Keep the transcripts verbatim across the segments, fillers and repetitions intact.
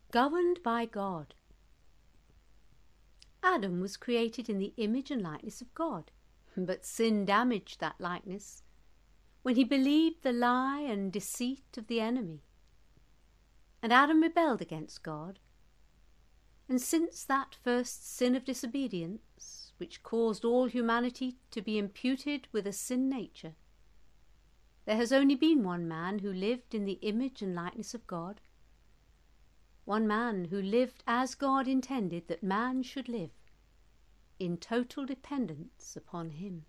Governed by God. Adam was created in the image and likeness of God, but sin damaged that likeness when he believed the lie and deceit of the enemy. And Adam rebelled against God. And since that first sin of disobedience, which caused all humanity to be imputed with a sin nature, there has only been one man who lived in the image and likeness of God, one man who lived as God intended that man should live, in total dependence upon him.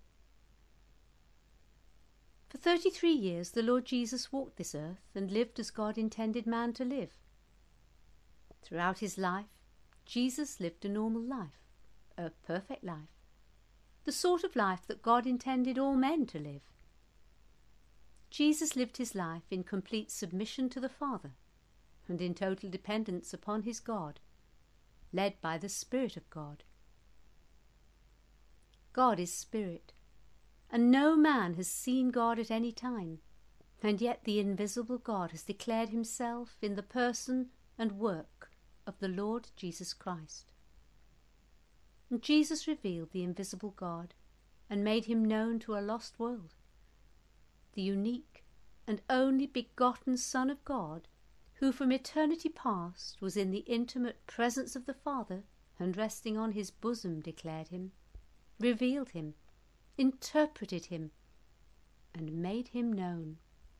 For thirty-three years the Lord Jesus walked this earth and lived as God intended man to live. Throughout his life, Jesus lived a normal life, a perfect life, the sort of life that God intended all men to live. Jesus lived his life in complete submission to the Father and in total dependence upon his God, led by the Spirit of God. God is Spirit, and no man has seen God at any time, and yet the invisible God has declared himself in the person and work of the Lord Jesus Christ. And Jesus revealed the invisible God and made him known to a lost world. The unique and only begotten Son of God, who from eternity past was in the intimate presence of the Father and resting on his bosom declared him, revealed him, interpreted him, and made him known.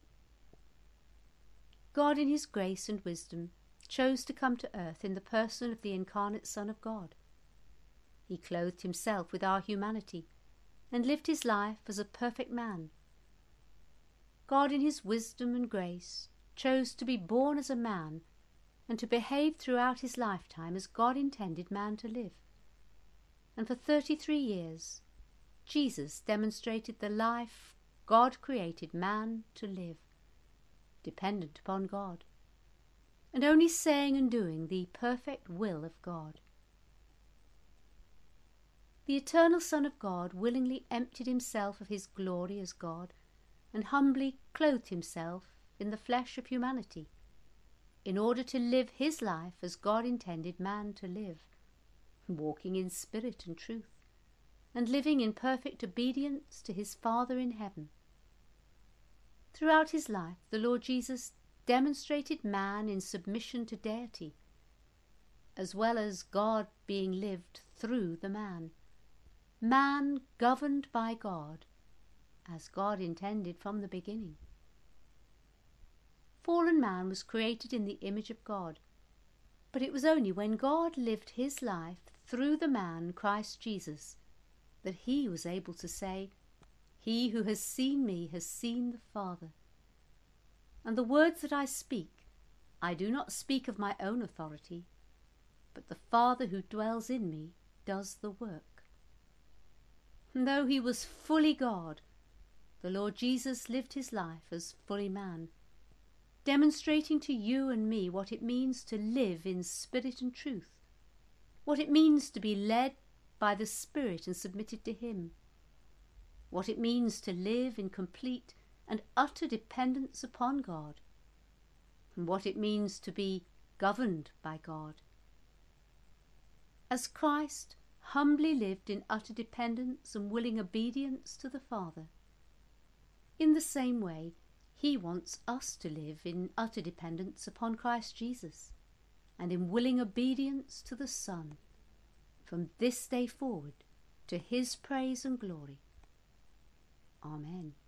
God in his grace and wisdom chose to come to earth in the person of the incarnate Son of God. He clothed himself with our humanity and lived his life as a perfect man. God in his wisdom and grace chose to be born as a man and to behave throughout his lifetime as God intended man to live. And for thirty-three years, Jesus demonstrated the life God created man to live, dependent upon God, and only saying and doing the perfect will of God. The eternal Son of God willingly emptied himself of his glory as God and humbly clothed himself in the flesh of humanity, in order to live his life as God intended man to live, walking in spirit and truth, and living in perfect obedience to his Father in heaven. Throughout his life, the Lord Jesus demonstrated man in submission to deity, as well as God being lived through the man, man governed by God, as God intended from the beginning. Fallen man was created in the image of God, but it was only when God lived his life through the man Christ Jesus that he was able to say, "He who has seen me has seen the Father. And the words that I speak, I do not speak of my own authority, but the Father who dwells in me does the work." And though he was fully God, the Lord Jesus lived his life as fully man, demonstrating to you and me what it means to live in spirit and truth, what it means to be led by the Spirit and submitted to him, what it means to live in complete and utter dependence upon God, and what it means to be governed by God. As Christ humbly lived in utter dependence and willing obedience to the Father, in the same way he wants us to live in utter dependence upon Christ Jesus and in willing obedience to the Son, from this day forward, to his praise and glory. Amen.